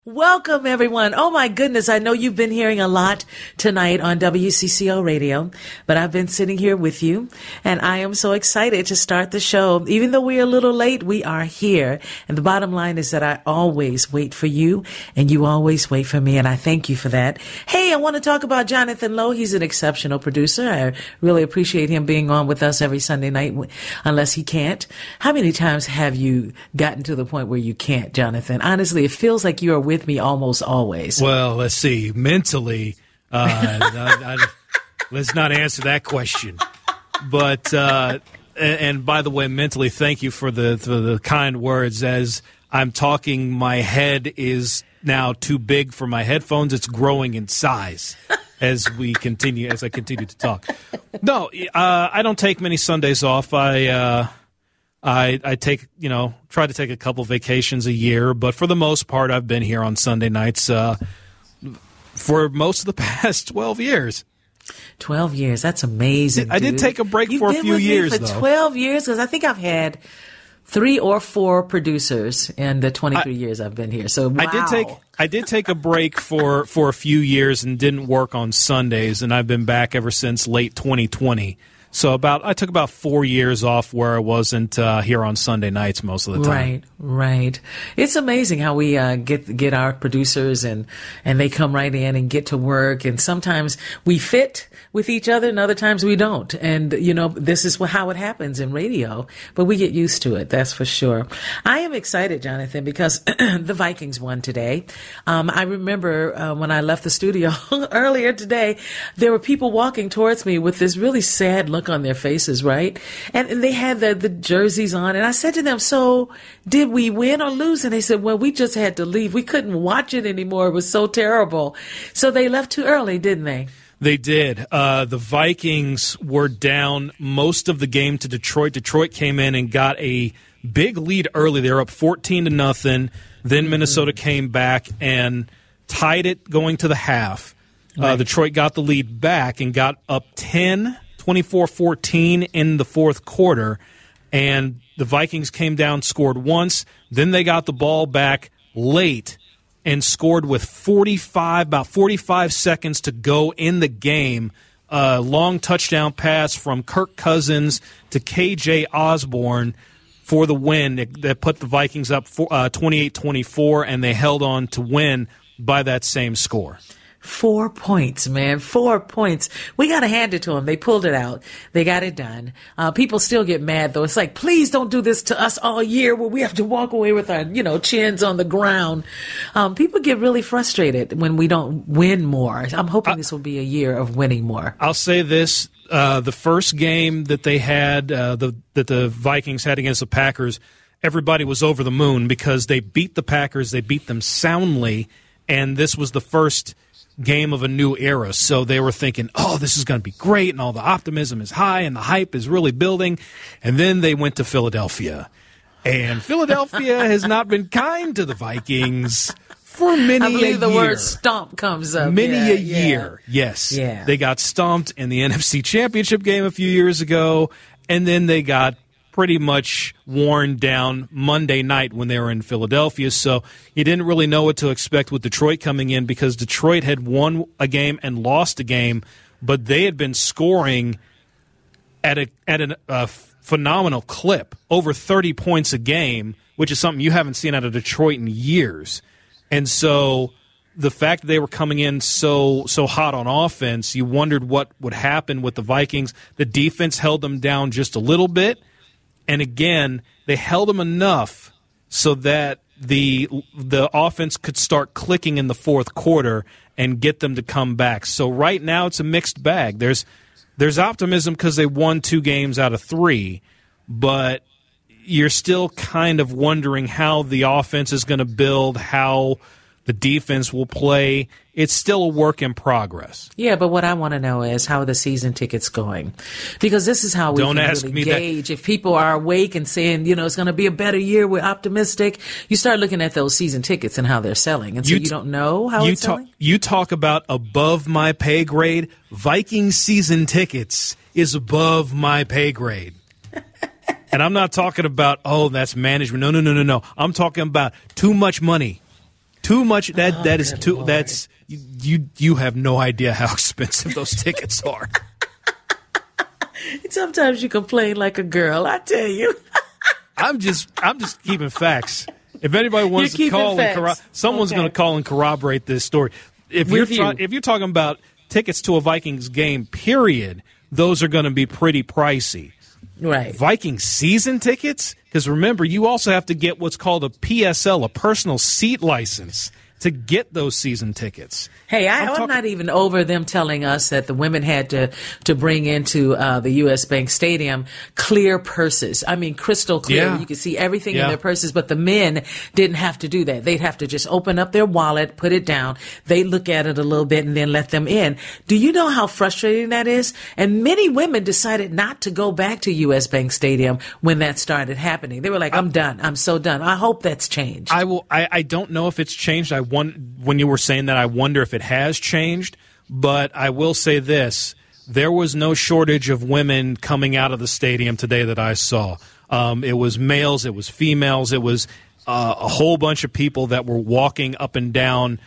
Welcome, everyone. Oh, my goodness. I know you've been hearing a lot tonight on WCCO Radio, but I've been sitting here with you, and I am so excited to start the show. Even though we're a little late, we are here. And the bottom line is that I always wait for you, and you always wait for me, and I thank you for that. Hey, I want to talk about Jonathan Lowe. He's an exceptional producer. I really appreciate him being on with us every Sunday night, unless he can't. How many times have you gotten to the point where you can't, Jonathan? Honestly, it feels like you are with me almost always. Well, let's see. Mentally, let's not answer that question. But and by the way, mentally, thank you for the kind words. As I'm talking, my head is now too big for my headphones. It's growing in size as I continue to talk. No, I don't take many Sundays off. I take, try to take a couple vacations a year, but for the most part, I've been here on Sunday nights for most of the past 12 years. 12 years. That's amazing. I did take a break for a few years, though. For 12 years, because I think I've had 3 or 4 producers in the 23 years I've been here. So wow. I did take a break for a few years and didn't work on Sundays, and I've been back ever since late 2020. So I took about 4 years off where I wasn't here on Sunday nights most of the time. Right. It's amazing how we get our producers and they come right in and get to work. And sometimes we fit with each other and other times we don't. And, this is how it happens in radio. But we get used to it, that's for sure. I am excited, Jonathan, because the Vikings won today. I remember when I left the studio earlier today, there were people walking towards me with this really sad look on their faces, right? And they had the jerseys on. And I said to them, so did we win or lose? And they said, well, we just had to leave. We couldn't watch it anymore. It was so terrible. So they left too early, didn't they? They did. The Vikings were down most of the game to Detroit. Detroit came in and got a big lead early. They were up 14-0. Then Minnesota came back and tied it going to the half. Right. Detroit got the lead back and got up 24-14 in the fourth quarter, and the Vikings came down, scored once, then they got the ball back late and scored with about 45 seconds to go in the game. A long touchdown pass from Kirk Cousins to KJ Osborne for the win that put the Vikings up 28-24, and they held on to win by that same score. 4 points, man. 4 points. We got to hand it to them. They pulled it out. They got it done. People still get mad, though. It's like, please don't do this to us all year where we have to walk away with our, chins on the ground. People get really frustrated when we don't win more. I'm hoping this will be a year of winning more. I'll say this. The first game that they had, that the Vikings had against the Packers, everybody was over the moon because they beat the Packers. They beat them soundly, and this was the first game of a new era. So they were thinking, oh, this is going to be great, and all the optimism is high, and the hype is really building. And then they went to Philadelphia. And Philadelphia has not been kind to the Vikings for many a year. I believe the word stomp comes up. Many a year, yes. Yeah. They got stomped in the NFC Championship game a few years ago, and then they got pretty much worn down Monday night when they were in Philadelphia. So you didn't really know what to expect with Detroit coming in because Detroit had won a game and lost a game, but they had been scoring at a phenomenal clip, over 30 points a game, which is something you haven't seen out of Detroit in years. And so the fact that they were coming in so hot on offense, you wondered what would happen with the Vikings. The defense held them down just a little bit. And again, they held them enough so that the offense could start clicking in the fourth quarter and get them to come back. So right now it's a mixed bag. There's optimism because they won 2 games out of 3, but you're still kind of wondering how the offense is going to build, how the defense will play. It's still a work in progress. Yeah, but what I want to know is how are the season tickets going? Because this is how we can really gauge if people are awake and saying, it's going to be a better year, we're optimistic. You start looking at those season tickets and how they're selling. And so you don't know how it's selling? You talk about above my pay grade. Viking season tickets is above my pay grade. And I'm not talking about, that's management. No. I'm talking about too much money. Too much. That is too. Lord. That's you have no idea how expensive those tickets are. Sometimes you complain like a girl, I tell you. I'm just keeping facts. If anybody wants to call and someone's going to call and corroborate this story. If you're talking about tickets to a Vikings game, period, those are going to be pretty pricey. Right. Viking season tickets? Because remember, you also have to get what's called a PSL, a personal seat license, to get those season tickets. Hey, I'm not even over them telling us that the women had to bring into the U.S. Bank Stadium clear purses. I mean, crystal clear. Yeah. You could see everything in their purses, but the men didn't have to do that. They'd have to just open up their wallet, put it down. They look at it a little bit and then let them in. Do you know how frustrating that is? And many women decided not to go back to U.S. Bank Stadium when that started happening. They were like, I'm done. I'm so done. I hope that's changed. I don't know if it's changed. When you were saying that, I wonder if it has changed. But I will say this. There was no shortage of women coming out of the stadium today that I saw. It was males. It was females. It was a whole bunch of people that were walking up and down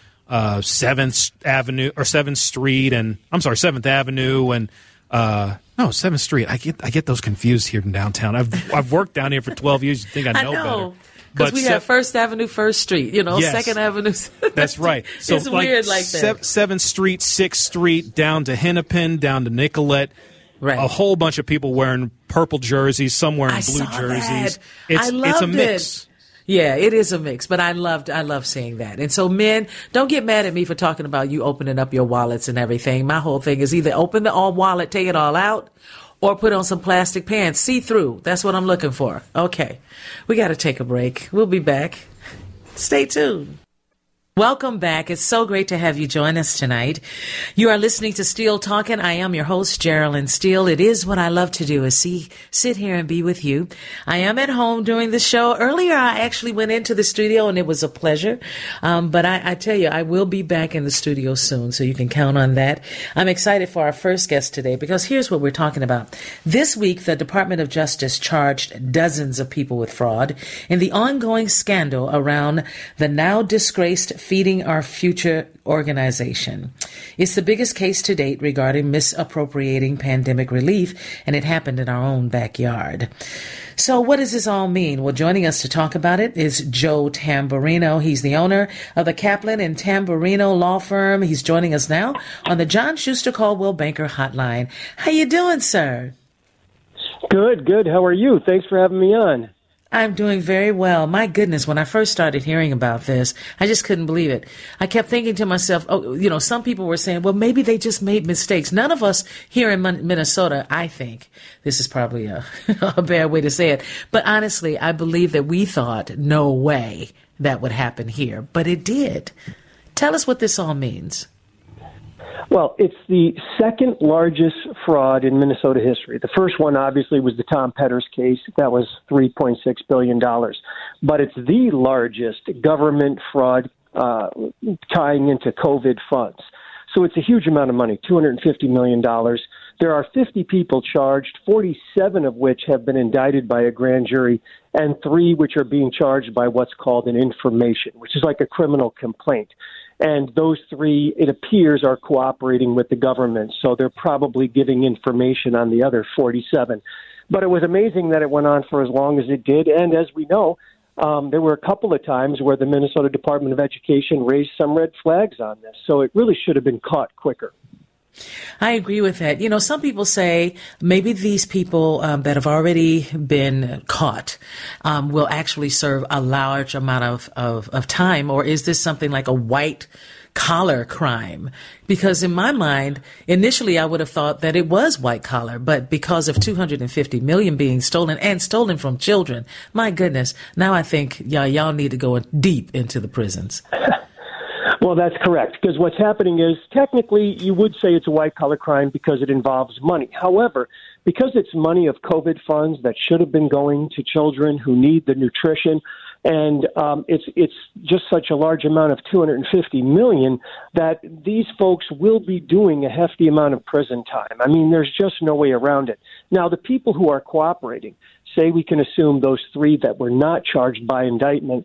7th Avenue or 7th Street and I'm sorry, 7th Avenue and no, 7th Street. I get those confused here in downtown. I've worked down here for 12 years. You think I know better. Because we have 1st Avenue, 1st Street, yes, 2nd Avenue. That's right. So it's weird like that. 7th Street, 6th Street, down to Hennepin, down to Nicollet. Right. A whole bunch of people wearing purple jerseys, some wearing blue jerseys. It's a mix. Yeah, it is a mix, but I love seeing that. And so men, don't get mad at me for talking about you opening up your wallets and everything. My whole thing is either open the all wallet, take it all out, or put on some plastic pants, see through. That's what I'm looking for. Okay, we got to take a break. We'll be back. Stay tuned. Welcome back. It's so great to have you join us tonight. You are listening to Steele Talking. I am your host, Geraldine Steele. It is what I love to do, is sit here and be with you. I am at home doing the show. Earlier, I actually went into the studio, and it was a pleasure. But I tell you, I will be back in the studio soon, so you can count on that. I'm excited for our first guest today, because here's what we're talking about. This week, the Department of Justice charged dozens of people with fraud in the ongoing scandal around the now disgraced Feeding Our Future organization. It's the biggest case to date regarding misappropriating pandemic relief, and it happened in our own backyard. So what does this all mean? Well, joining us to talk about it is Joe Tamburino. He's the owner of the Kaplan and Tamburino Law Firm. He's joining us now on the John Schuster Coldwell Banker Hotline. How you doing, sir? Good. How are you? Thanks for having me on. I'm doing very well. My goodness, when I first started hearing about this, I just couldn't believe it. I kept thinking to myself, some people were saying, well, maybe they just made mistakes. None of us here in Minnesota, I think, this is probably a bad way to say it, but honestly, I believe that we thought, no way that would happen here, but it did. Tell us what this all means. Well, it's the second largest fraud in Minnesota history. The first one, obviously, was the Tom Petters case. That was $3.6 billion. But it's the largest government fraud tying into COVID funds. So it's a huge amount of money, $250 million. There are 50 people charged, 47 of which have been indicted by a grand jury, and 3 which are being charged by what's called an information, which is like a criminal complaint. And those 3, it appears, are cooperating with the government. So they're probably giving information on the other 47. But it was amazing that it went on for as long as it did. And as we know, there were a couple of times where the Minnesota Department of Education raised some red flags on this. So it really should have been caught quicker. I agree with that. Some people say maybe these people that have already been caught will actually serve a large amount of time, or is this something like a white collar crime? Because in my mind, initially I would have thought that it was white collar, but because of $250 million being stolen and stolen from children, my goodness, now I think y'all need to go deep into the prisons. Well, that's correct, because what's happening is technically you would say it's a white-collar crime because it involves money. However, because it's money of COVID funds that should have been going to children who need the nutrition, and it's just such a large amount of $250 million that these folks will be doing a hefty amount of prison time. I mean, there's just no way around it. Now, the people who are cooperating, say we can assume those 3 that were not charged by indictment,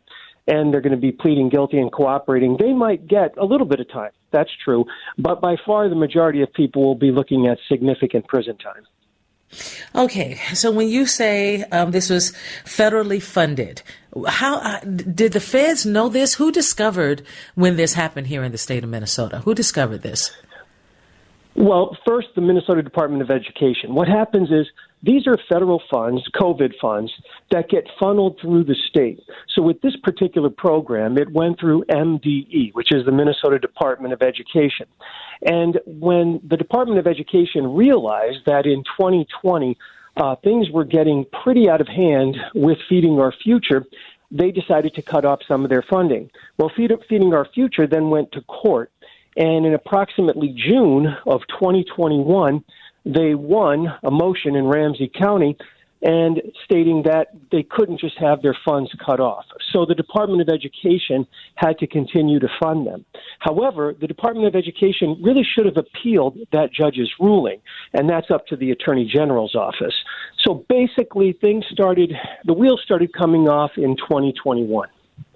and they're going to be pleading guilty and cooperating, they might get a little bit of time. That's true. But by far, the majority of people will be looking at significant prison time. Okay, so when you say this was federally funded, how did the feds know this? Who discovered when this happened here in the state of Minnesota? Who discovered this? Well, first, the Minnesota Department of Education. What happens is these are federal funds, COVID funds, that get funneled through the state. So with this particular program, it went through MDE, which is the Minnesota Department of Education. And when the Department of Education realized that in 2020, things were getting pretty out of hand with Feeding Our Future, they decided to cut off some of their funding. Well, Feeding Our Future then went to court. And in approximately June of 2021, they won a motion in Ramsey County and stating that they couldn't just have their funds cut off. So the Department of Education had to continue to fund them. However, the Department of Education really should have appealed that judge's ruling, and that's up to the Attorney General's office. So basically, the wheels started coming off in 2021.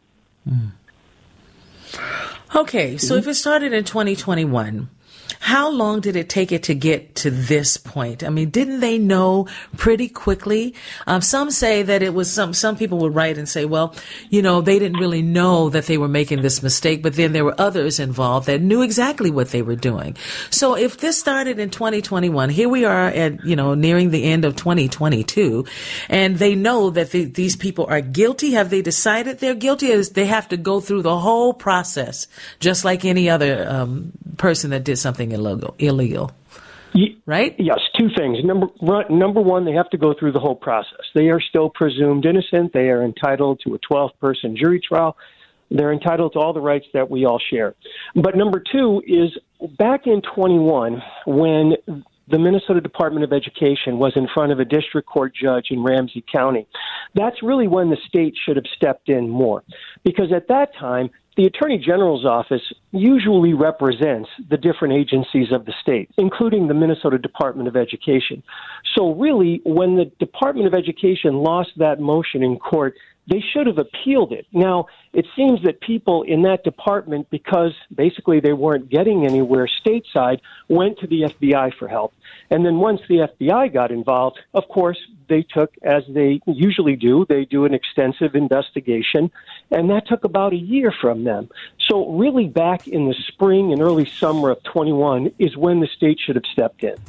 Okay, so if it started in 2021, how long did it take it to get to this point? I mean, didn't they know pretty quickly? Some say that it was some people would write and say, well, you know, they didn't really know that they were making this mistake, but then there were others involved that knew exactly what they were doing. So if this started in 2021, here we are at, you know, nearing the end of 2022, and they know that these people are guilty. Have they decided they're guilty? Or they have to go through the whole process, just like any other person that did something illegal, right? Yes, two things. Number one, they have to go through the whole process. They are still presumed innocent. They are entitled to a 12-person jury trial. They're entitled to all the rights that we all share. But number two is back in 21, when the Minnesota Department of Education was in front of a district court judge in Ramsey County, that's really when the state should have stepped in more. Because at that time, the Attorney General's office usually represents the different agencies of the state, including the Minnesota Department of Education. So really, when the Department of Education lost that motion in court, they should have appealed it. Now, it seems that people in that department, because basically they weren't getting anywhere stateside, went to the FBI for help. And then once the FBI got involved, of course, they took, as they usually do, they do an extensive investigation, and that took about a year from them. So really back in the spring and early summer of 21 is when the state should have stepped in.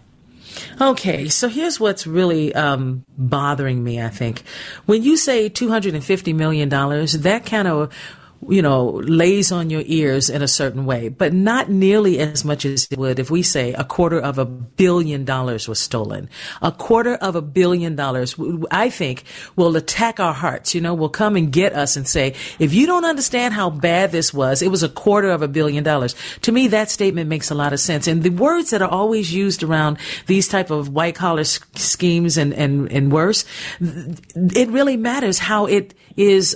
Okay, so here's what's really bothering me, I think. When you say $250 million, that kind of, you know, lays on your ears in a certain way, but not nearly as much as it would if we say $250 million was stolen. $250 million, I think, will attack our hearts, you know, will come and get us and say, if you don't understand how bad this was, it was $250 million. To me, that statement makes a lot of sense. And the words that are always used around these type of white collar schemes and worse, it really matters how it is,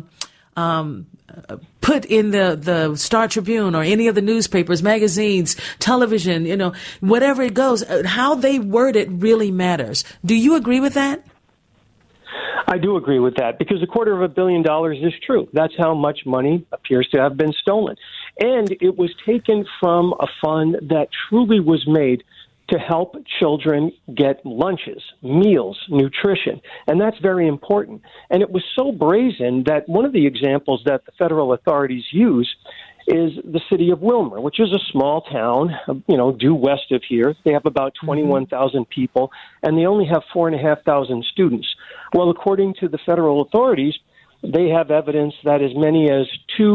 put in the Star Tribune or any of the newspapers, magazines, television, you know, whatever it goes, how they word it really matters. Do you agree with that? I do agree with that, because $250 million is true. That's how much money appears to have been stolen. And it was taken from a fund that truly was made to help children get lunches, meals, nutrition. And that's very important. And it was so brazen that one of the examples that the federal authorities use is the city of Willmar, which is a small town, you know, due west of here. They have about 21,000 people, and they only have 4,500 students. Well, according to the federal authorities, they have evidence that as many as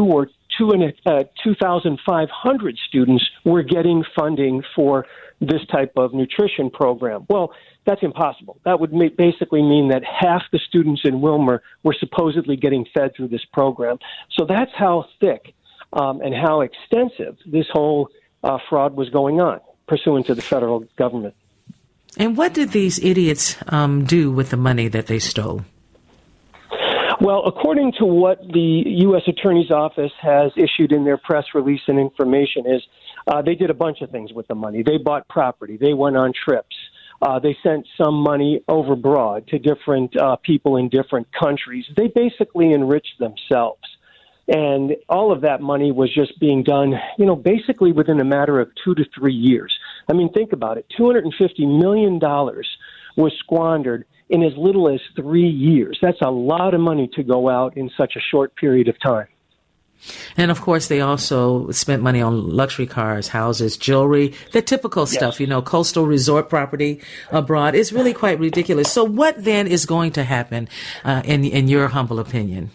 2,500 students were getting funding for this type of nutrition program. Well, that's impossible. That would basically mean that half the students in Willmar were supposedly getting fed through this program. So that's how thick and how extensive this whole fraud was going on, pursuant to the federal government. And what did these idiots do with the money that they stole? Well, according to what the U.S. Attorney's Office has issued in their press release and information is they did a bunch of things with the money. They bought property. They went on trips. They sent some money overbroad to different people in different countries. They basically enriched themselves. And all of that money was just being done, basically within a matter of 2 to 3 years. I mean, think about it. $250 million was squandered in as little as 3 years. That's a lot of money to go out in such a short period of time. And of course, they also spent money on luxury cars, houses, jewelry, the typical stuff, coastal resort property abroad. It's really quite ridiculous. So what then is going to happen, in your humble opinion?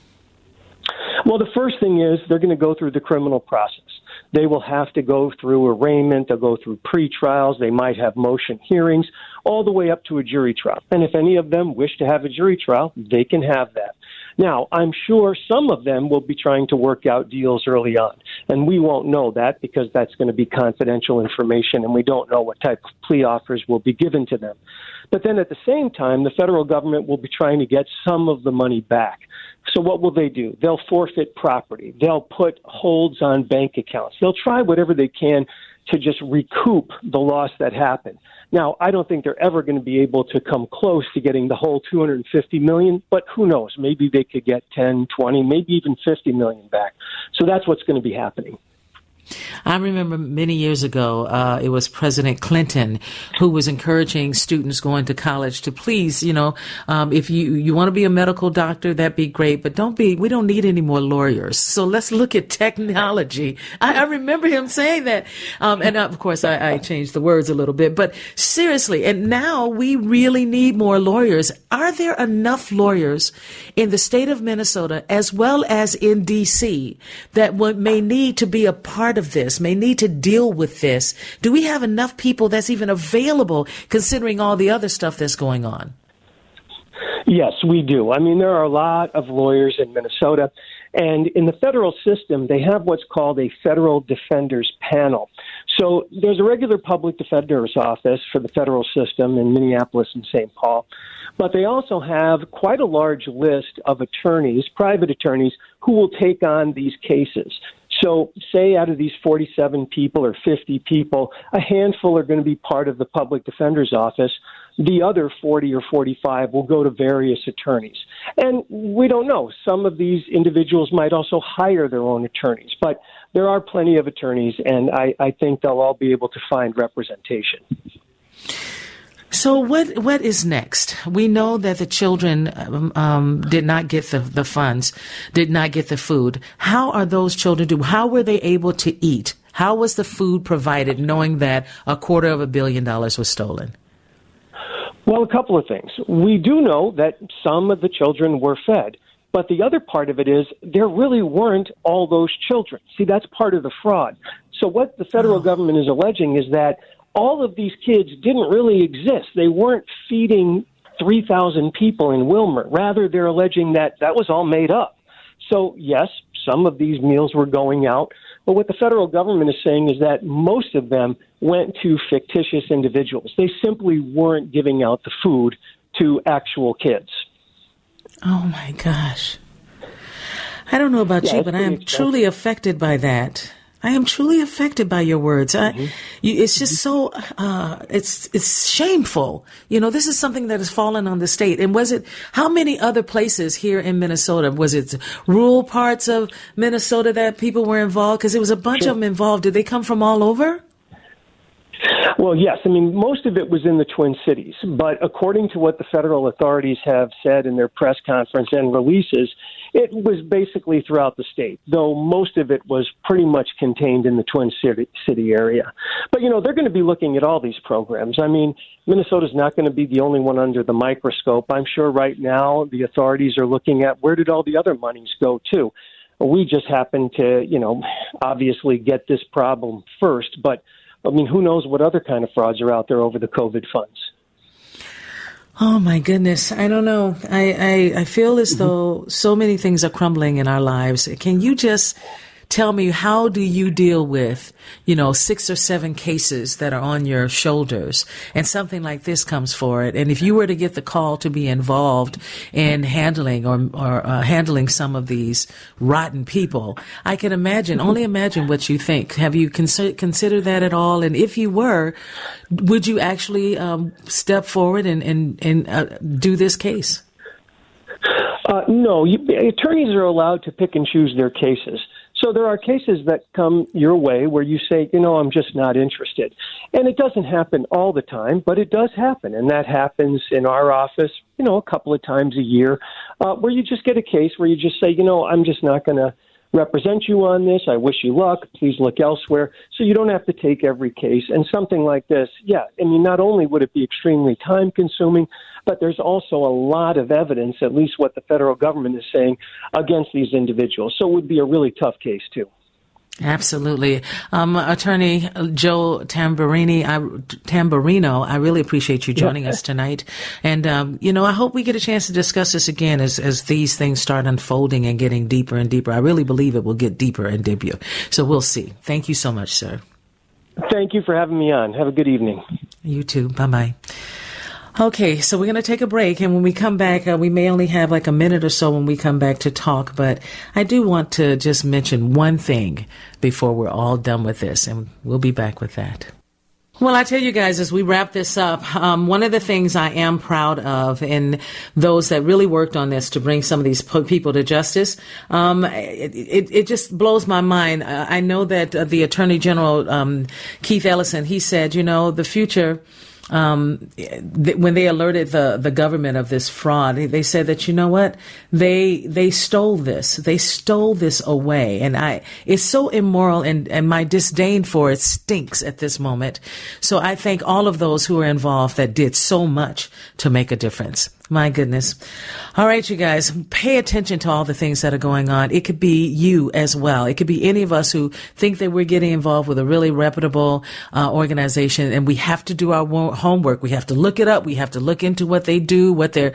Well, the first thing is they're going to go through the criminal process. They will have to go through arraignment. They'll go through pre-trials. They might have motion hearings all the way up to a jury trial. And if any of them wish to have a jury trial, they can have that. Now, I'm sure some of them will be trying to work out deals early on, and we won't know that because that's going to be confidential information, and we don't know what type of plea offers will be given to them. But then at the same time, the federal government will be trying to get some of the money back. So what will they do? They'll forfeit property. They'll put holds on bank accounts. They'll try whatever they can to just recoup the loss that happened. Now, I don't think they're ever going to be able to come close to getting the whole $250 million, but who knows? Maybe they could get 10, 20, maybe even $50 million back. So that's what's going to be happening. I remember many years ago, it was President Clinton who was encouraging students going to college to please, if you want to be a medical doctor, that'd be great, but we don't need any more lawyers. So let's look at technology. I remember him saying that. And of course, I changed the words a little bit, but seriously, and now we really need more lawyers. Are there enough lawyers in the state of Minnesota as well as in D.C. that may need to be a part of this, may need to deal with this? Do we have enough people that's even available considering all the other stuff that's going on? Yes, we do. I mean, there are a lot of lawyers in Minnesota, and in the federal system, they have what's called a federal defenders panel. So there's a regular public defender's office for the federal system in Minneapolis and St. Paul, but they also have quite a large list of attorneys, private attorneys, who will take on these cases. So say out of these 47 people or 50 people, a handful are going to be part of the public defender's office. The other 40 or 45 will go to various attorneys. And we don't know. Some of these individuals might also hire their own attorneys. But there are plenty of attorneys, and I think they'll all be able to find representation. So what is next? We know that the children did not get the funds, did not get the food. How are those children doing? How were they able to eat? How was the food provided, knowing that $250 million was stolen? Well, a couple of things. We do know that some of the children were fed, but the other part of it is there really weren't all those children. See, that's part of the fraud. So what the federal government is alleging is that all of these kids didn't really exist. They weren't feeding 3,000 people in Wilmer. Rather, they're alleging that that was all made up. So, yes, some of these meals were going out, but what the federal government is saying is that most of them went to fictitious individuals. They simply weren't giving out the food to actual kids. Oh, my gosh. I don't know about you, but I am truly affected by that. I am truly affected by your words. It's just so, it's shameful. This is something that has fallen on the state. And how many other places here in Minnesota? Was it rural parts of Minnesota that people were involved? Because there was a bunch of them involved. Did they come from all over? Well, yes. I mean, most of it was in the Twin Cities. But according to what the federal authorities have said in their press conference and releases, it was basically throughout the state, though most of it was pretty much contained in the Twin City area. But, they're going to be looking at all these programs. I mean, Minnesota's not going to be the only one under the microscope. I'm sure right now the authorities are looking at where did all the other monies go to. We just happen to, obviously get this problem first. But, I mean, who knows what other kind of frauds are out there over the COVID funds. Oh, my goodness. I don't know. I feel as though so many things are crumbling in our lives. Can you just tell me, how do you deal with, 6 or 7 cases that are on your shoulders and something like this comes forward? And if you were to get the call to be involved in handling or handling some of these rotten people, I can only imagine what you think. Have you considered that at all? And if you were, would you actually step forward and do this case? No, attorneys are allowed to pick and choose their cases. So there are cases that come your way where you say, I'm just not interested. And it doesn't happen all the time, but it does happen. And that happens in our office, a couple of times a year, where you just get a case where you just say, I'm just not going to represent you on this. I wish you luck. Please look elsewhere. So you don't have to take every case. And something like this, not only would it be extremely time consuming, but there's also a lot of evidence, at least what the federal government is saying, against these individuals. So it would be a really tough case, too. Absolutely. Attorney Joe Tamburino, I really appreciate you joining us tonight. And, I hope we get a chance to discuss this again as these things start unfolding and getting deeper and deeper. I really believe it will get deeper and deeper. So we'll see. Thank you so much, sir. Thank you for having me on. Have a good evening. You too. Bye-bye. Okay, so we're going to take a break, and when we come back, we may only have like a minute or so when we come back to talk, but I do want to just mention one thing before we're all done with this, and we'll be back with that. Well, I tell you guys, as we wrap this up, one of the things I am proud of in those that really worked on this to bring some of these people to justice, it just blows my mind. I know that the Attorney General, Keith Ellison, he said, the future... when they alerted the government of this fraud, they said that, they stole this. They stole this away. And it's so immoral, and my disdain for it stinks at this moment. So I thank all of those who are involved that did so much to make a difference. My goodness. All right, you guys, pay attention to all the things that are going on. It could be you as well. It could be any of us who think that we're getting involved with a really reputable organization, and we have to do our homework. We have to look it up. We have to look into what they do, what what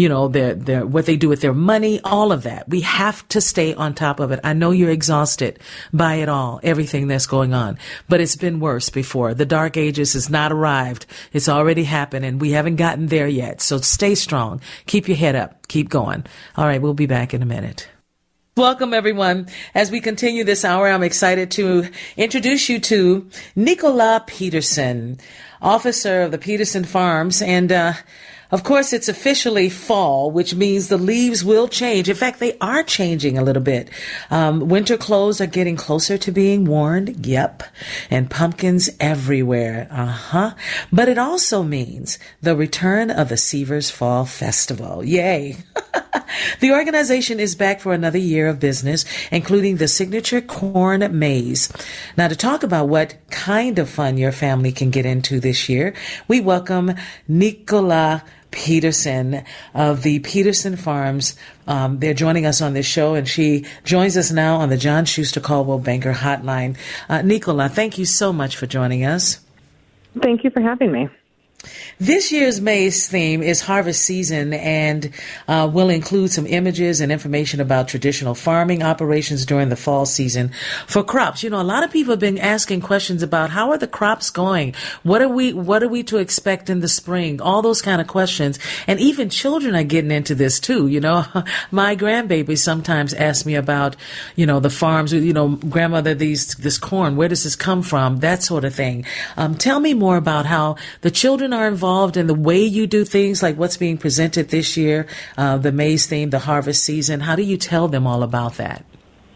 they do with their money, all of that. We have to stay on top of it. I know you're exhausted by it all, everything that's going on, but it's been worse before. The dark ages has not arrived. It's already happened, and we haven't gotten there yet. So stay strong. Keep your head up. Keep going. All right, we'll be back in a minute. Welcome, everyone. As we continue this hour, I'm excited to introduce you to Nicola Peterson, officer of the Peterson Farms. And, of course, it's officially fall, which means the leaves will change. In fact, they are changing a little bit. Winter clothes are getting closer to being worn. Yep. And pumpkins everywhere. But it also means the return of the Seavers Fall Festival. Yay. The organization is back for another year of business, including the signature corn maze. Now, to talk about what kind of fun your family can get into this year, we welcome Nicola Peterson of the Peterson Farms. They're joining us on this show, and she joins us now on the John Schuster Coldwell Banker Hotline. Nicola, thank you so much for joining us. Thank you for having me. This year's maize theme is harvest season, and will include some images and information about traditional farming operations during the fall season for crops. A lot of people have been asking questions about how are the crops going? What are we to expect in the spring? All those kind of questions. And even children are getting into this too. My grandbaby sometimes ask me about, the farms, grandmother, this corn, where does this come from? That sort of thing. Tell me more about how the children are involved in the way you do things, like what's being presented this year, the maize theme, the harvest season. How do you tell them all about that?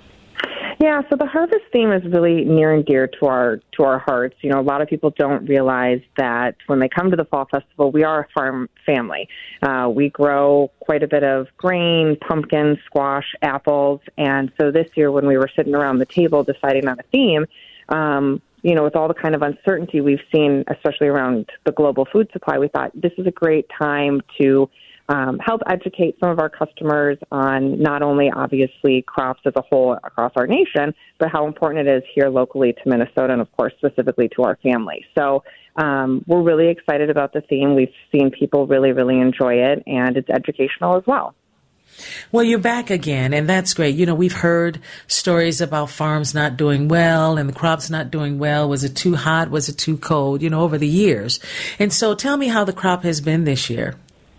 Yeah, so the harvest theme is really near and dear to our hearts. A lot of people don't realize that when they come to the Fall Festival, we are a farm family. We grow quite a bit of grain, pumpkins, squash, apples, and so this year when we were sitting around the table deciding on a theme, with all the kind of uncertainty we've seen, especially around the global food supply, we thought this is a great time to help educate some of our customers on not only, obviously, crops as a whole across our nation, but how important it is here locally to Minnesota and, of course, specifically to our family. So we're really excited about the theme. We've seen people really, really enjoy it, and it's educational as well. Well, you're back again, and that's great. You know, we've heard stories about farms not doing well and the crops not doing well. Was it too hot? Was it too cold? You know, over the years. And so tell me how the crop has been this year.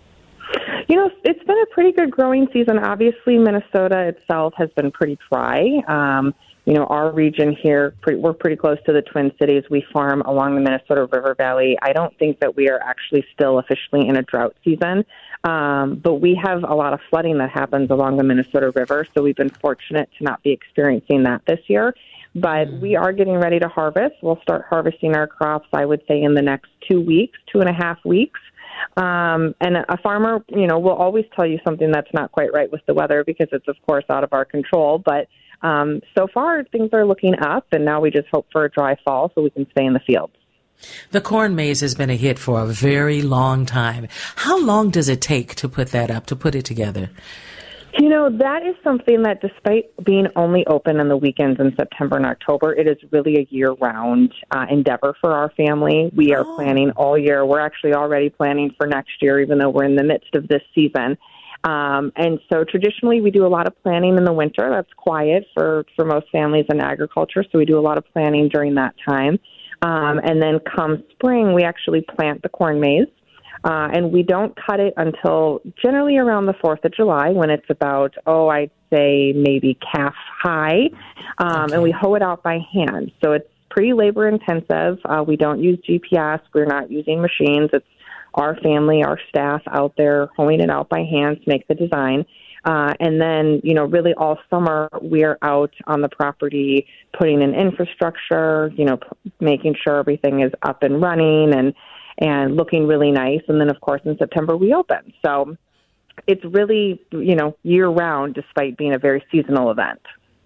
You know, it's been a pretty good growing season. Obviously, Minnesota itself has been pretty dry. You know, our region here, we're pretty close to the Twin Cities. We farm along the Minnesota River Valley. I don't think that we are actually still officially in a drought season, but we have a lot of flooding that happens along the Minnesota River, so we've been fortunate to not be experiencing that this year. But we are getting ready to harvest. We'll start harvesting our crops, I would say, in the next 2 weeks, 2.5 weeks. And a farmer, you know, will always tell you something that's not quite right with the weather because it's, of course, out of our control. But so far, things are looking up, and now we just hope for a dry fall so we can stay in the fields. The corn maze has been a hit for a very long time. How long does it take to put that up, to put it together? You know, that is something that despite being only open on the weekends in September and October, it is really a year-round endeavor for our family. We are planning all year. We're actually already planning for next year, even though we're in the midst of this season. And so traditionally we do a lot of planning in the winter. That's quiet for most families in agriculture, so we do a lot of planning during that time. And then come spring, we actually plant the corn maze. And we don't cut it until generally around the 4th of July when it's about, I'd say maybe calf high. And we hoe it out by hand. So it's pretty labor intensive. We don't use GPS. We're not using machines. It's our family, our staff out there hoeing it out by hand to make the design. And then, you know, really all summer we're out on the property putting in infrastructure, you know, making sure everything is up and running and looking really nice. And then, of course, in September we open. So it's really, you know, year-round despite being a very seasonal event.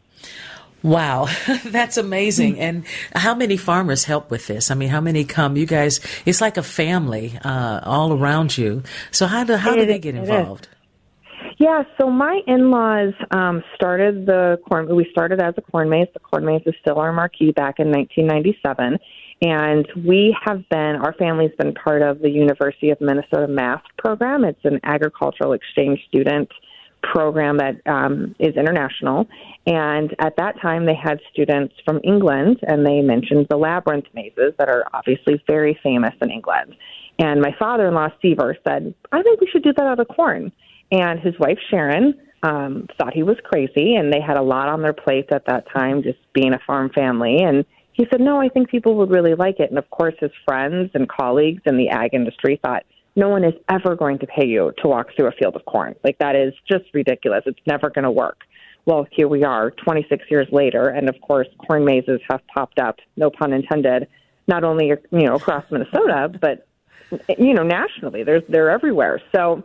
Wow, that's amazing. And how many farmers help with this? I mean, how many come? You guys, it's like a family all around you. So how do they get involved? Yeah, so my in-laws started the corn. We started as a corn maze. The corn maze is still our marquee back in 1997. And our family's been part of the University of Minnesota Math program. It's an agricultural exchange student program that is international. And at that time, they had students from England, and they mentioned the labyrinth mazes that are obviously very famous in England. And my father-in-law, Seaver, said, I think we should do that out of corn. And his wife, Sharon, thought he was crazy, and they had a lot on their plates at that time, just being a farm family. And he said, no, I think people would really like it. And, of course, his friends and colleagues in the ag industry thought, no one is ever going to pay you to walk through a field of corn. Like, that is just ridiculous. It's never going to work. Well, here we are 26 years later, and, of course, corn mazes have popped up, no pun intended, not only, you know, across Minnesota, but, you know, nationally. They're everywhere. So,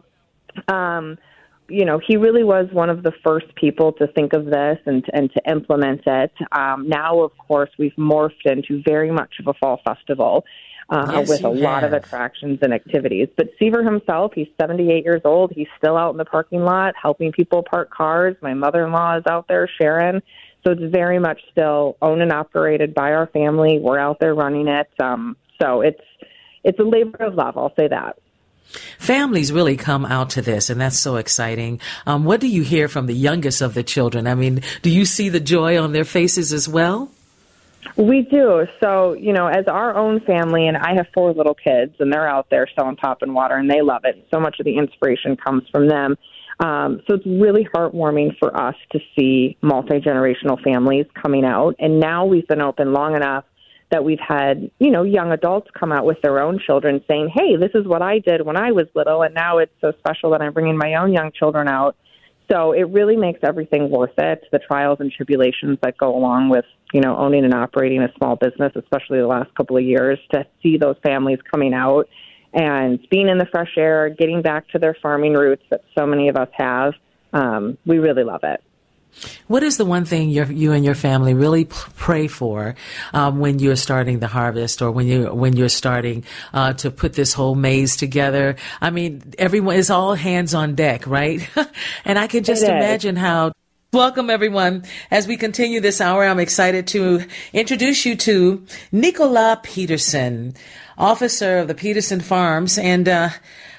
you know, he really was one of the first people to think of this and to implement it. Now, of course, we've morphed into very much of a fall festival with a lot of attractions and activities. But Seaver himself, he's 78 years old. He's still out in the parking lot helping people park cars. My mother-in-law is out there, Sharon. So it's very much still owned and operated by our family. We're out there running it. So it's a labor of love, I'll say that. Families really come out to this, and that's so exciting. What do you hear from the youngest of the children? I mean, do you see the joy on their faces as well? We do. So, you know, as our own family, and I have 4 little kids, and they're out there selling pop and water, and they love it. So much of the inspiration comes from them. So it's really heartwarming for us to see multi-generational families coming out. And now we've been open long enough that we've had, you know, young adults come out with their own children saying, hey, this is what I did when I was little, and now it's so special that I'm bringing my own young children out. So it really makes everything worth it, the trials and tribulations that go along with, you know, owning and operating a small business, especially the last couple of years, to see those families coming out and being in the fresh air, getting back to their farming roots that so many of us have. We really love it. What is the one thing you and your family really pray for when you're starting the harvest, or when you're starting to put this whole maze together? I mean, everyone is all hands on deck, right? And I can just imagine how. Welcome, everyone. As we continue this hour, I'm excited to introduce you to Nicola Peterson, officer of the Peterson Farms, and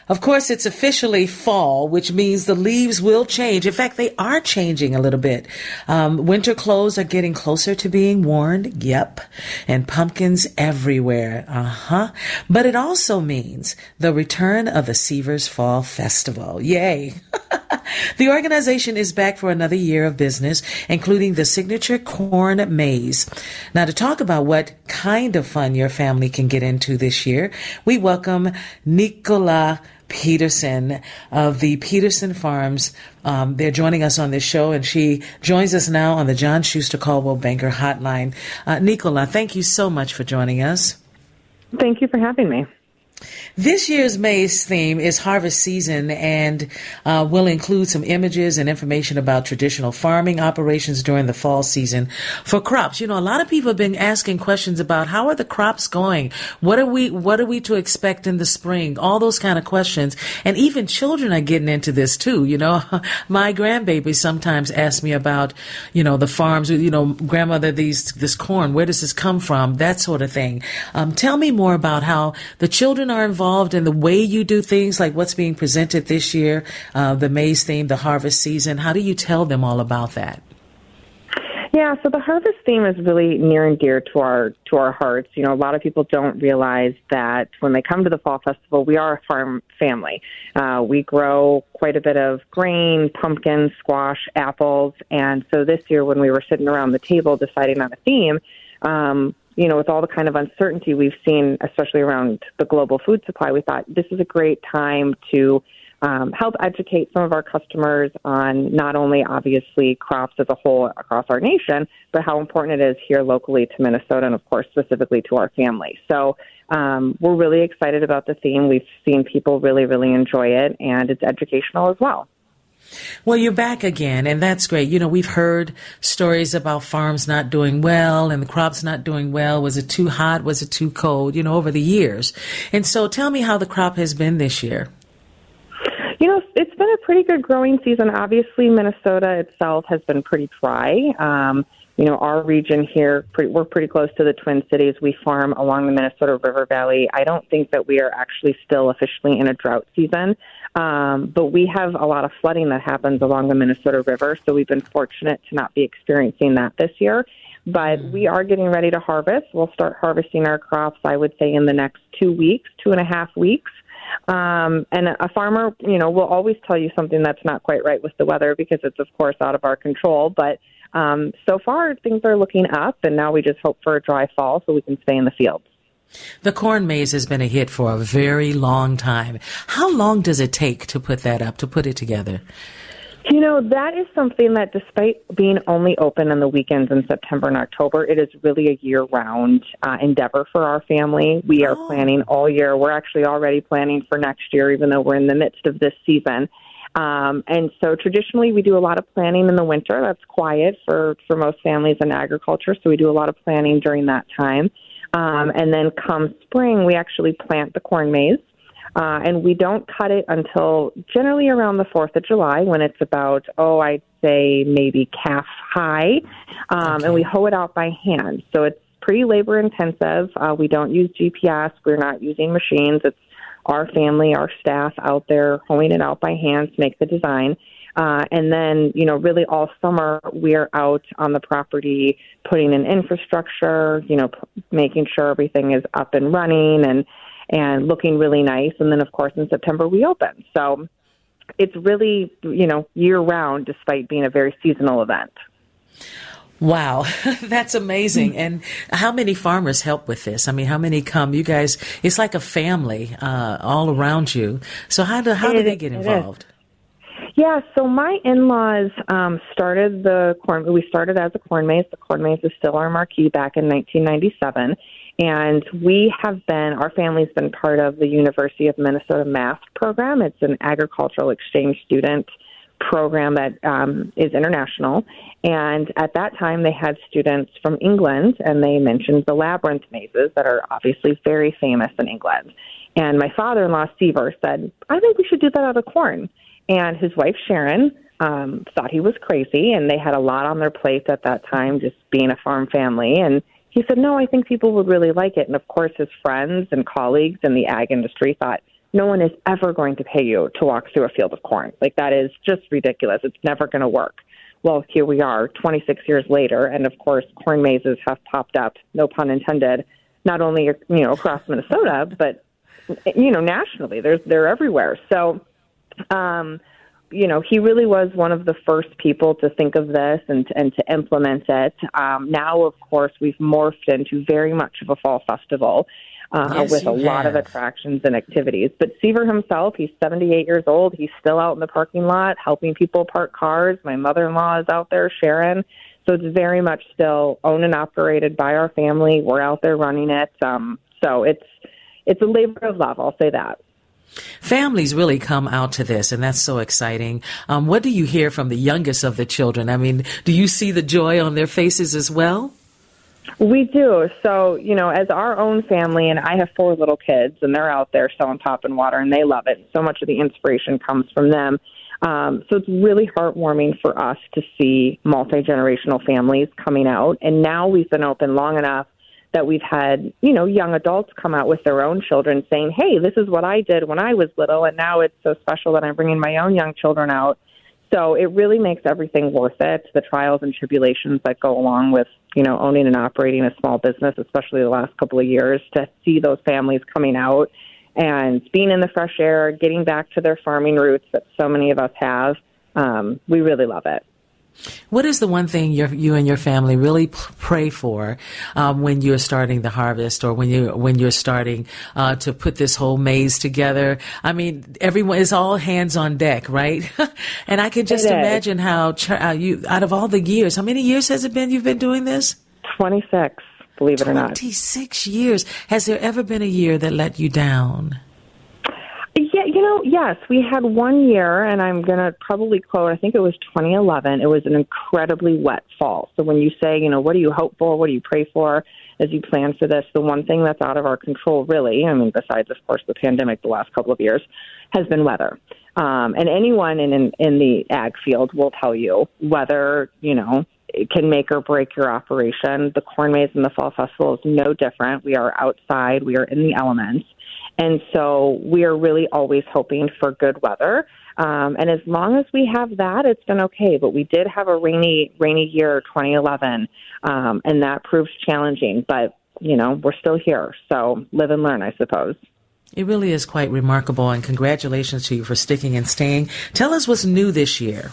Of course, it's officially fall, which means the leaves will change. In fact, they are changing a little bit. Winter clothes are getting closer to being worn. Yep. And pumpkins everywhere. But it also means the return of the Seavers Fall Festival. Yay. The organization is back for another year of business, including the signature corn maze. Now, to talk about what kind of fun your family can get into this year, we welcome Nicola Peterson of the Peterson Farms. They're joining us on this show, and she joins us now on the John Schuster Coldwell Banker Hotline. Nicola, thank you so much for joining us. Thank you for having me. This year's maize theme is harvest season and will include some images and information about traditional farming operations during the fall season for crops. You know, a lot of people have been asking questions about how are the crops going? What are we to expect in the spring? All those kind of questions. And even children are getting into this too. You know, my grandbaby sometimes asks me about, you know, the farms, you know, grandmother, this corn, where does this come from? That sort of thing. Tell me more about how the children are involved in the way you do things, like what's being presented this year, the maize theme, the harvest season. How do you tell them all about that? Yeah, so the harvest theme is really near and dear to our hearts. You know, a lot of people don't realize that when they come to the Fall Festival, we are a farm family. We grow quite a bit of grain, pumpkins, squash, apples, and so this year when we were sitting around the table deciding on a theme, you know, with all the kind of uncertainty we've seen, especially around the global food supply, we thought this is a great time to help educate some of our customers on not only, obviously, crops as a whole across our nation, but how important it is here locally to Minnesota and, of course, specifically to our family. So we're really excited about the theme. We've seen people really, really enjoy it, and it's educational as well. Well, you're back again, and that's great. You know, we've heard stories about farms not doing well and the crops not doing well. Was it too hot? Was it too cold? You know, over the years. And so tell me how the crop has been this year. You know, it's been a pretty good growing season. Obviously, Minnesota itself has been pretty dry. You know, our region here, we're pretty close to the Twin Cities. We farm along the Minnesota River Valley. I don't think that we are actually still officially in a drought season, but we have a lot of flooding that happens along the Minnesota River, so we've been fortunate to not be experiencing that this year. But we are getting ready to harvest. We'll start harvesting our crops, I would say, in the next 2 weeks, 2.5 weeks. And a farmer, you know, will always tell you something that's not quite right with the weather because it's, of course, out of our control. But so far, things are looking up, and now we just hope for a dry fall so we can stay in the fields. The corn maze has been a hit for a very long time. How long does it take to put that up, to put it together? You know, that is something that despite being only open on the weekends in September and October, it is really a year-round endeavor for our family. We are planning all year. We're actually already planning for next year, even though we're in the midst of this season. And so traditionally we do a lot of planning in the winter. That's quiet for most families in agriculture, so we do a lot of planning during that time. And then come spring, we actually plant the corn maze. And we don't cut it until generally around the 4th of July when it's about, I'd say maybe calf high. And we hoe it out by hand. So it's pretty labor intensive. We don't use GPS. We're not using machines. It's our family, our staff out there hoeing it out by hand to make the design. And then, you know, really all summer we're out on the property putting in infrastructure, you know, making sure everything is up and running and looking really nice. And then, of course, in September we open. So it's really, you know, year-round despite being a very seasonal event. Wow, that's amazing. And how many farmers help with this? I mean, how many come? You guys, it's like a family all around you. So how do they get involved? Yeah, so my in-laws started the corn. We started as a corn maze. The corn maze is still our marquee back in 1997. And our family's been part of the University of Minnesota Math program. It's an agricultural exchange student program that is international. And at that time, they had students from England, and they mentioned the labyrinth mazes that are obviously very famous in England. And my father-in-law, Seaver, said, I think we should do that out of corn. And his wife, Sharon, thought he was crazy, and they had a lot on their plate at that time, just being a farm family. And he said, no, I think people would really like it. And, of course, his friends and colleagues in the ag industry thought, no one is ever going to pay you to walk through a field of corn. Like, that is just ridiculous. It's never going to work. Well, here we are 26 years later, and of course, corn mazes have popped up, no pun intended, not only, across Minnesota, but, nationally. They're everywhere. So, he really was one of the first people to think of this and to implement it. Now, of course, we've morphed into very much of a fall festival with a lot of attractions and activities. But Seaver himself, he's 78 years old. He's still out in the parking lot helping people park cars. My mother-in-law is out there, Sharon. So it's very much still owned and operated by our family. We're out there running it. So it's a labor of love, I'll say that. Families really come out to this, and that's so exciting. What do you hear from the youngest of the children? I mean, do you see the joy on their faces as well? We do. So, as our own family, and I have 4 little kids, and they're out there selling pop and water, and they love it. So much of the inspiration comes from them. So it's really heartwarming for us to see multi-generational families coming out. And now we've been open long enough that we've had, young adults come out with their own children saying, hey, this is what I did when I was little, and now it's so special that I'm bringing my own young children out. So it really makes everything worth it, the trials and tribulations that go along with, owning and operating a small business, especially the last couple of years, to see those families coming out and being in the fresh air, getting back to their farming roots that so many of us have. We really love it. What is the one thing you and your family really pray for when you're starting the harvest, or when you're starting to put this whole maze together? I mean, everyone is all hands on deck, right? And I can just imagine how you, out of all the years, how many years has it been you've been doing this? 26, believe it or not. 26 years. Has there ever been a year that let you down? Yeah, yes, we had one year, and I'm going to probably quote, I think it was 2011. It was an incredibly wet fall. So when you say, what do you hope for? What do you pray for as you plan for this? The one thing that's out of our control, really, besides, of course, the pandemic the last couple of years, has been weather. And anyone in the ag field will tell you weather, it can make or break your operation. The Corn Maze and the Fall Festival is no different. We are outside. We are in the elements. And so we are really always hoping for good weather. And as long as we have that, it's been okay. But we did have a rainy year, 2011, and that proved challenging. But, we're still here. So live and learn, I suppose. It really is quite remarkable, and congratulations to you for sticking and staying. Tell us what's new this year.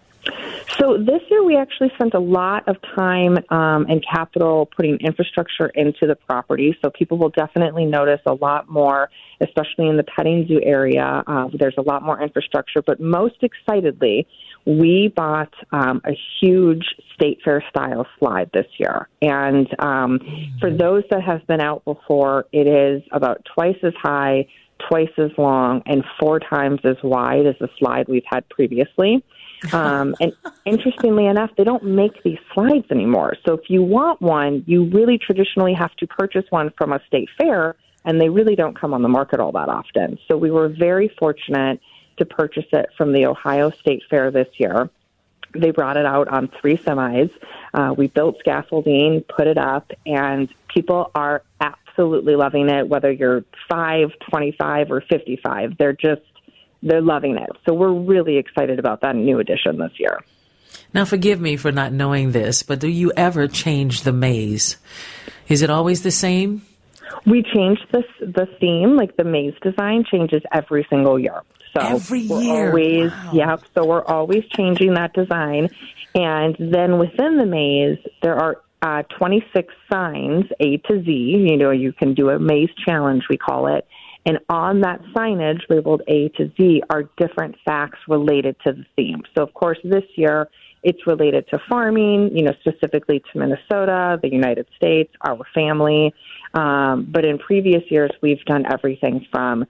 So this year we actually spent a lot of time and capital putting infrastructure into the property. So people will definitely notice a lot more, especially in the petting zoo area. There's a lot more infrastructure. But most excitedly, we bought a huge state fair style slide this year. And for those that have been out before, it is about twice as high, twice as long, and 4 times as wide as the slide we've had previously. And interestingly enough, they don't make these slides anymore. So if you want one, you really traditionally have to purchase one from a state fair, and they really don't come on the market all that often. So we were very fortunate to purchase it from the Ohio State Fair this year. They brought it out on 3 semis. We built scaffolding, put it up, and people are absolutely loving it, whether you're 5, 25, or 55. They're loving it. So we're really excited about that new addition this year. Now, forgive me for not knowing this, but do you ever change the maze? Is it always the same? We change the theme, like the maze design changes every single year. So every year? Always, wow. Yep. So we're always changing that design. And then within the maze, there are 26 signs, A to Z. You can do a maze challenge, we call it. And on that signage labeled A to Z are different facts related to the theme. So, of course, this year it's related to farming, specifically to Minnesota, the United States, our family. But in previous years, we've done everything from,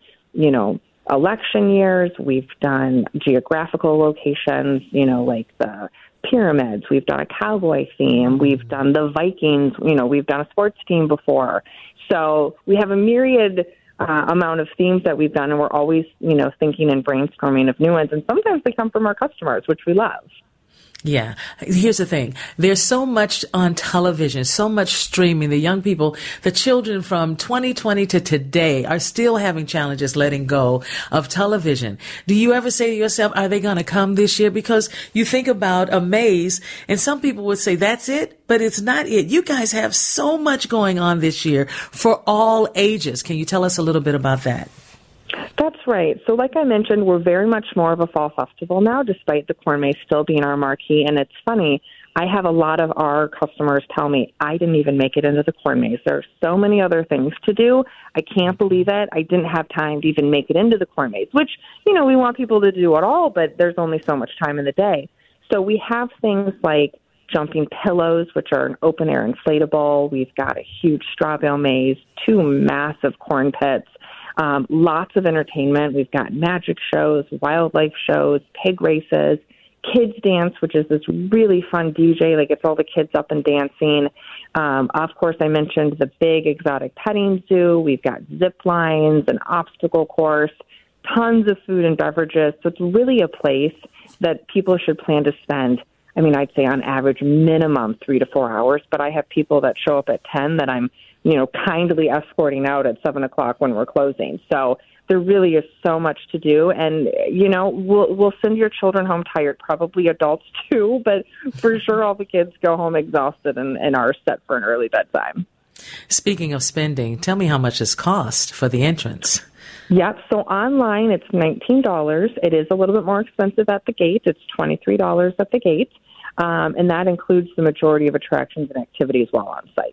election years. We've done geographical locations, like the pyramids. We've done a cowboy theme. We've done the Vikings. We've done a sports team before. So we have a myriad amount of themes that we've done, and we're always, thinking and brainstorming of new ones. And sometimes they come from our customers, which we love. Yeah. Here's the thing. There's so much on television, so much streaming. The young people, the children from 2020 to today are still having challenges letting go of television. Do you ever say to yourself, are they going to come this year? Because you think about Amaze, and some people would say that's it, but it's not it. You guys have so much going on this year for all ages. Can you tell us a little bit about that? That's right. So like I mentioned, we're very much more of a fall festival now, despite the corn maze still being our marquee. And it's funny, I have a lot of our customers tell me, I didn't even make it into the corn maze. There are so many other things to do. I can't believe it. I didn't have time to even make it into the corn maze, which, we want people to do it all, but there's only so much time in the day. So we have things like jumping pillows, which are an open-air inflatable. We've got a huge straw bale maze, 2 massive corn pits. Lots of entertainment. We've got magic shows, wildlife shows, pig races, kids dance, which is this really fun DJ that gets all the kids up and dancing. Of course, I mentioned the big exotic petting zoo. We've got zip lines, an obstacle course, tons of food and beverages. So it's really a place that people should plan to spend. I'd say on average minimum 3 to 4 hours, but I have people that show up at 10 that I'm kindly escorting out at 7 o'clock when we're closing. So there really is so much to do. And, we'll send your children home tired, probably adults too, but for sure all the kids go home exhausted and are set for an early bedtime. Speaking of spending, tell me how much this cost for the entrance. Yep. So online, it's $19. It is a little bit more expensive at the gate. It's $23 at the gate. And that includes the majority of attractions and activities while on site.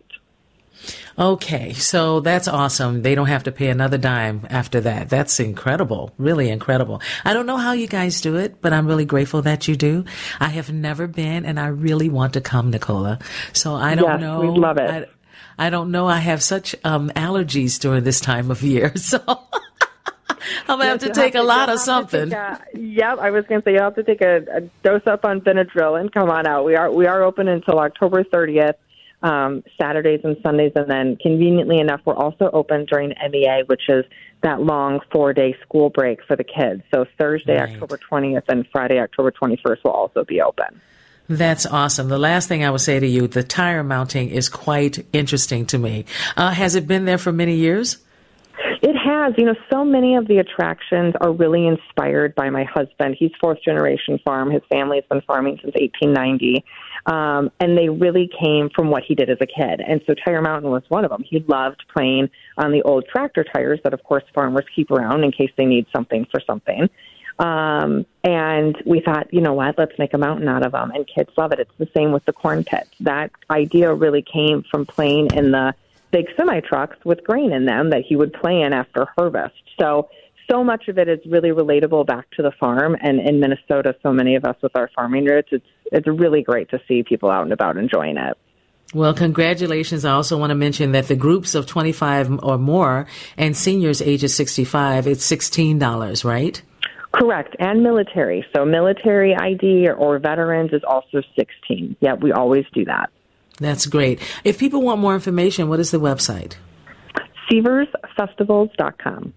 Okay, so that's awesome. They don't have to pay another dime after that. That's incredible, really incredible. I don't know how you guys do it, but I'm really grateful that you do. I have never been, and I really want to come, Nicola. So I don't know. Yes, we'd love it. I don't know. I have such allergies during this time of year, so I'm going to have to take a lot of something. I was going to say you'll have to take a dose up on Benadryl and come on out. We are open until October 30th. Saturdays and Sundays, and then conveniently enough, we're also open during MEA, which is that long 4-day school break for the kids. So Thursday, right. October 20th, and Friday, October 21st will also be open. That's awesome. The last thing I would say to you, the tire mounting is quite interesting to me. Has it been there for many years? It has. So many of the attractions are really inspired by my husband. He's 4th-generation farm. His family has been farming since 1890. And they really came from what he did as a kid. And so Tire Mountain was one of them. He loved playing on the old tractor tires that, of course, farmers keep around in case they need something for something. And we thought, you know what, let's make a mountain out of them. And kids love it. It's the same with the corn pits. That idea really came from playing in the big semi-trucks with grain in them that he would play in after harvest. So much of it is really relatable back to the farm. And in Minnesota, so many of us with our farming roots, it's really great to see people out and about enjoying it. Well, congratulations. I also want to mention that the groups of 25 or more and seniors ages 65, it's $16, right? Correct. And military. So military ID or veterans is also $16. Yeah, we always do that. That's great. If people want more information, what is the website? SeversFestivals.com.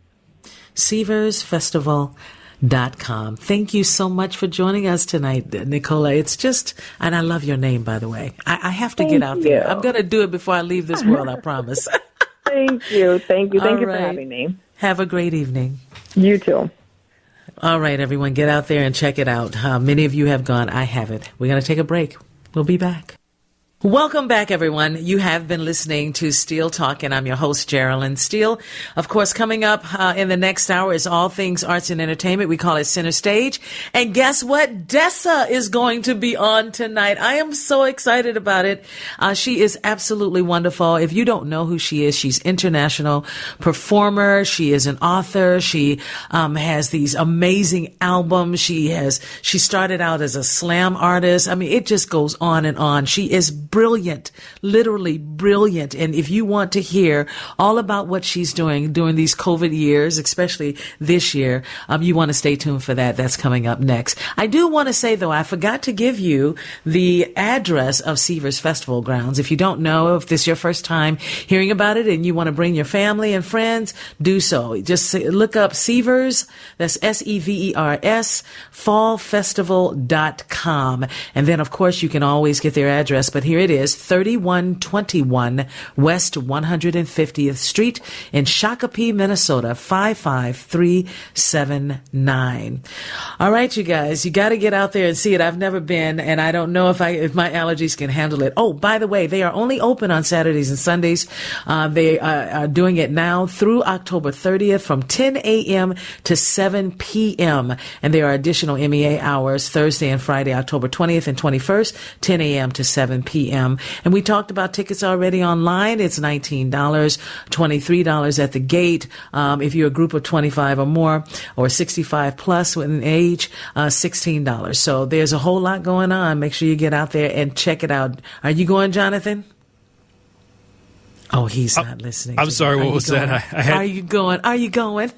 SeversFestival.com. Thank you so much for joining us tonight, Nicola. It's just, and I love your name, by the way. I have to get out there. I'm going to do it before I leave this world, I promise. Thank you. Thank you for having me. Have a great evening. You too. All right, everyone, get out there and check it out. Many of you have gone. I haven't. We're going to take a break. We'll be back. Welcome back, everyone. You have been listening to Steele Talk, and I'm your host, Geraldine Steele. Of course, coming up in the next hour is all things arts and entertainment. We call it Center Stage. And guess what? Dessa is going to be on tonight. I am so excited about it. She is absolutely wonderful. If you don't know who she is, she's international performer. She is an author. She has these amazing albums. She started out as a slam artist. I mean, it just goes on and on. She is brilliant, literally brilliant. And if you want to hear all about what she's doing during these COVID years, especially this year, you want to stay tuned for that. That's coming up next. I do want to say, though, I forgot to give you the address of Seavers Festival Grounds. If you don't know, if this is your first time hearing about it and you want to bring your family and friends, do so. Just look up Seavers, that's Severs, fallfestival.com. And then, of course, you can always get their address, but here it is, 3121 West 150th Street in Shakopee, Minnesota, 55379. All right, you guys, you got to get out there and see it. I've never been, and I don't know if my allergies can handle it. Oh, by the way, they are only open on Saturdays and Sundays. They are doing it now through October 30th from 10 a.m. to 7 p.m. And there are additional MEA hours Thursday and Friday, October 20th and 21st, 10 a.m. to 7 p.m. And we talked about tickets already online. It's $19, $23 at the gate. If you're a group of 25 or more or 65 plus with an age, $16. So there's a whole lot going on. Make sure you get out there and check it out. Are you going, Jonathan? Oh, he's not listening. I'm sorry, what was that? Are you going? Are you going?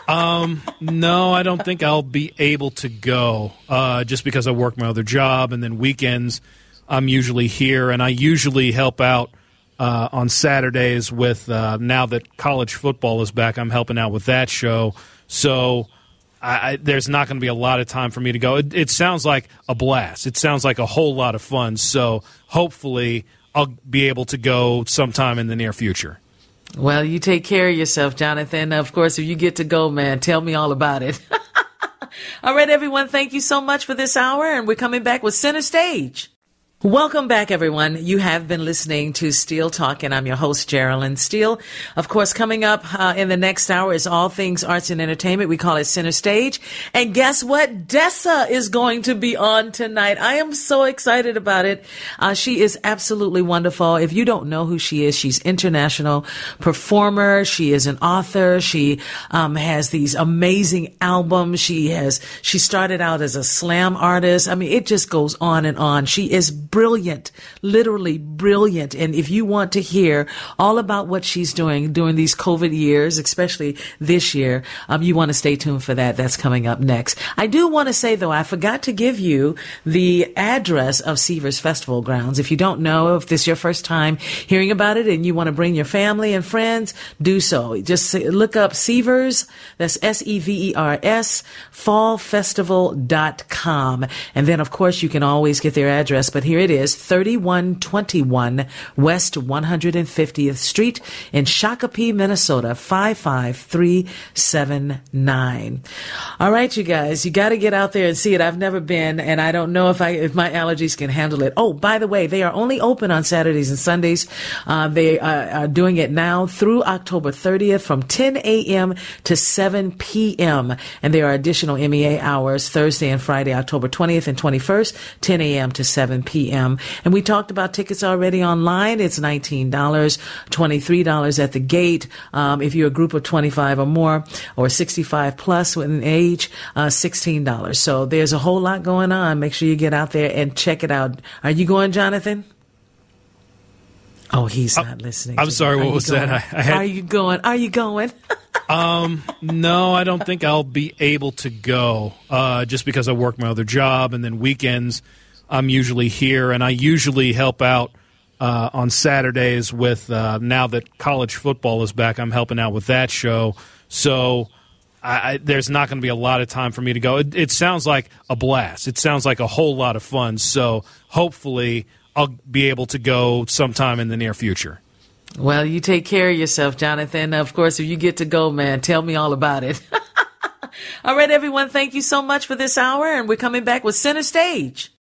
No, I don't think I'll be able to go just because I work my other job, and then weekends I'm usually here, and I usually help out on Saturdays with now that college football is back, I'm helping out with that show. So there's not going to be a lot of time for me to go. It sounds like a blast. It sounds like a whole lot of fun. So hopefully I'll be able to go sometime in the near future. Well, you take care of yourself, Jonathan. Of course, if you get to go, man, tell me all about it. All right, everyone, thank you so much for this hour, and we're coming back with Center Stage. Welcome back, everyone. You have been listening to Steele Talk, and I'm your host, Geraldine Steele. Of course, coming up in the next hour is all things arts and entertainment. We call it Center Stage. And guess what? Dessa is going to be on tonight. I am so excited about it. She is absolutely wonderful. If you don't know who she is, she's international performer. She is an author. She has these amazing albums. She started out as a slam artist. I mean, it just goes on and on. She is brilliant, literally brilliant. And if you want to hear all about what she's doing during these COVID years, especially this year, you want to stay tuned for that. That's coming up next. I do want to say, though, I forgot to give you the address of Seavers Festival Grounds. If you don't know, if this is your first time hearing about it and you want to bring your family and friends, do so. Just look up Seavers, that's Severs, fallfestival.com. And then, of course, you can always get their address, but here it is, 3121 West 150th Street in Shakopee, Minnesota, 55379. All right, you guys, you got to get out there and see it. I've never been, and I don't know if my allergies can handle it. Oh, by the way, they are only open on Saturdays and Sundays. They are doing it now through October 30th from 10 a.m. to 7 p.m. And there are additional MEA hours Thursday and Friday, October 20th and 21st, 10 a.m. to 7 p.m. And we talked about tickets already online. It's $19, $23 at the gate. If you're a group of 25 or more or 65 plus with an age, $16. So there's a whole lot going on. Make sure you get out there and check it out. Are you going, Jonathan? Oh, he's not listening. I'm sorry, what was that? Are you going? Are you going? No, I don't think I'll be able to go just because I work my other job, and then weekends I'm usually here, and I usually help out on Saturdays with now that college football is back, I'm helping out with that show. So there's not going to be a lot of time for me to go. It sounds like a blast. It sounds like a whole lot of fun. So hopefully I'll be able to go sometime in the near future. Well, you take care of yourself, Jonathan. Of course, if you get to go, man, tell me all about it. All right, everyone, thank you so much for this hour, and we're coming back with Center Stage.